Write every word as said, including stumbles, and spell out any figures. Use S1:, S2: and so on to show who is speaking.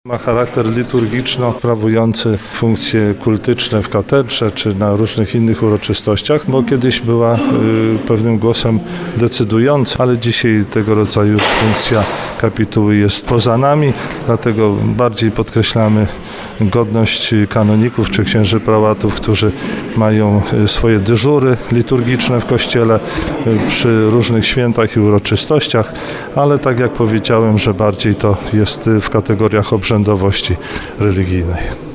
S1: Ma charakter liturgiczno-sprawujący funkcje kultyczne w katedrze czy na różnych innych uroczystościach, bo kiedyś była y, pewnym głosem decydującym, ale dzisiaj tego rodzaju funkcja kapituły jest poza nami, dlatego bardziej podkreślamy godność kanoników czy księży prałatów, którzy mają swoje dyżury liturgiczne w kościele przy różnych świętach i uroczystościach, ale tak jak powiedziałem, że bardziej to jest w kategoriach obrzędowości religijnej.